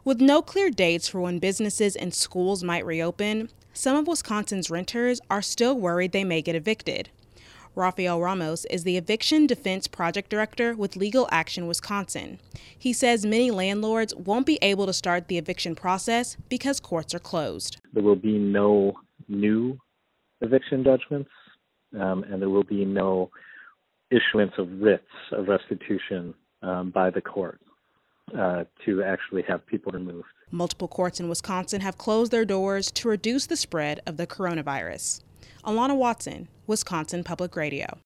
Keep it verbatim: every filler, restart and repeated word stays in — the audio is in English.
With no clear dates for when businesses and schools might reopen, some of Wisconsin's renters are still worried they may get evicted. Rafael Ramos is the Eviction Defense Project Director with Legal Action Wisconsin. He says many landlords won't be able to start the eviction process because courts are closed. There will be no new eviction judgments, um, and there will be no issuance of writs of restitution um, by the court uh, to actually have people removed. Multiple courts in Wisconsin have closed their doors to reduce the spread of the coronavirus. Alana Watson, Wisconsin Public Radio.